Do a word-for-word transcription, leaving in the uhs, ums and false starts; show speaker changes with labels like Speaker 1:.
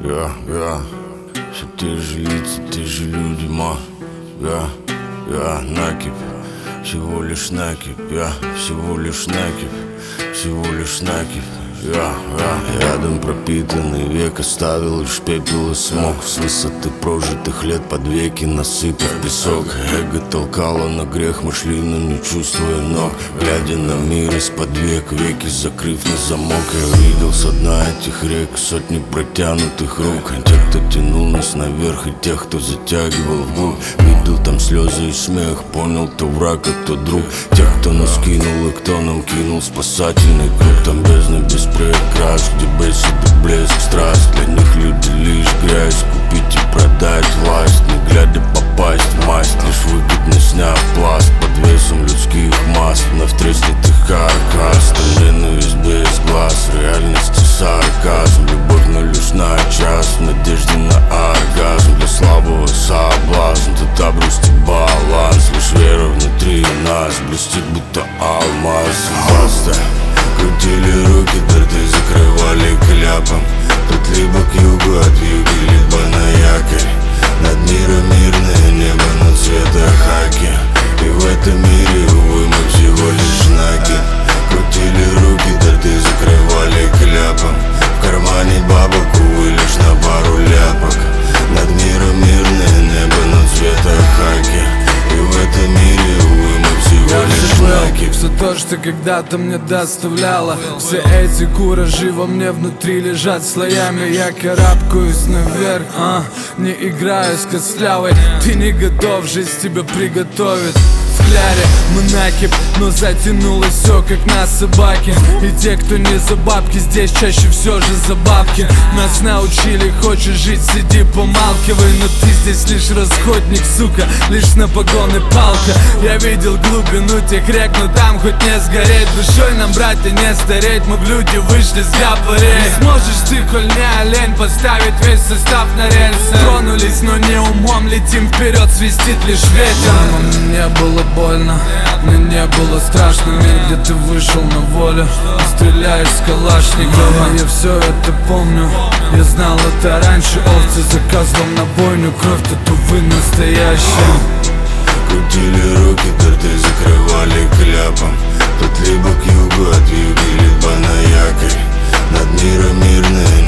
Speaker 1: Я, я, все те же лица, те же люди, ма. Я, я, накипь, всего лишь накипь. Я, всего лишь накипь, всего лишь накипь. Я, я, рядом пропитанный век оставил лишь пепел и смог. С высоты прожитых лет под веки насыпав песок. Эго толкало на грех, мы шли, но не чувствуя ног. Глядя на мир из-под век, веки закрыв на замок. Я видел со дна этих рек сотни протянутых рук. Тех, кто тянул нас наверх, и тех, кто затягивал вглубь. Видел там слезы и смех, понял, кто враг, а кто друг. Тех, кто нас кинул и кто нам кинул спасательный круг. Там бездна без прекрас, где беседы, блеск, страсть. Для них люди лишь грязь, купить и продать власть. Не глядя попасть в масть, лишь выгодно сняв пласт. Под весом людских масс, вновь треснет их каркас. Там ненависть без глаз, в реальности сарказм. Любовь, но лишь на час, в надежде на оргазм. Для слабого соблазн, тут обрусти баланс. Лишь вера внутри нас блестит, будто алмаз. Баста. Крутили руки, дырты закрывали кляпом. Тут либо к югу от юга, либо на якорь. Над миром мирное небо, но цвета хаки. И в этом мире, увы, мы всего лишь знаки. Крутили руки, дырты закрывали кляпом. В кармане бабок, увы, лишь на пару ляпок. Над миром мирное небо, но цвета хаки. И в этом мире, увы, мы всего лишь знаки.
Speaker 2: Все то, что когда-то мне доставляло. Все эти куражи во мне внутри лежат слоями. Я карабкаюсь наверх, а, не играю с костлявой. Ты не готов, жизнь тебя приготовит. В кляре мы накипь, но затянулось все как на собаке. И те, кто не за бабки, здесь чаще все же за бабки. Нас научили, хочешь жить, сиди помалкивай. Но ты здесь лишь расходник, сука, лишь на погоны палка. Я видел глубину тех рек, но там хоть не сгореть. Душой нам, братья, не стареть, мы в люди вышли с габарей. Не сможешь ты, коль не олень, поставить весь состав на рельсы. Тронулись, но не умом, летим вперед, свистит лишь ветер. Мама, мне было больно, мне не было страшно. Мир, где ты вышел на волю и стреляешь с калашникова. Я все это помню, я знал это раньше. Овцы за козлом на бойню, кровь тут, увы, настоящая.
Speaker 1: Крутили руки, дырты закрывали кляпом. Тут либо к югу от юга, либо на якорь. Над миром мирное